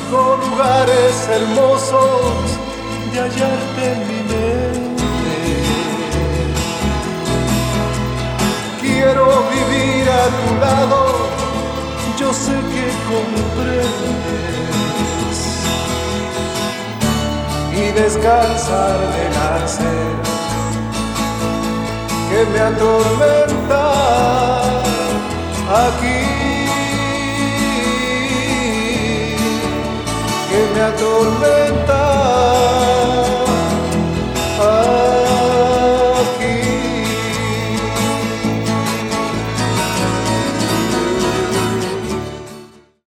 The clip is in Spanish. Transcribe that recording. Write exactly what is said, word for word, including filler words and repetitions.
Busco lugares hermosos de hallarte en mi mente. Quiero vivir a tu lado, yo sé que comprendes, y descansar del sed que me atormenta aquí, que me atormenta.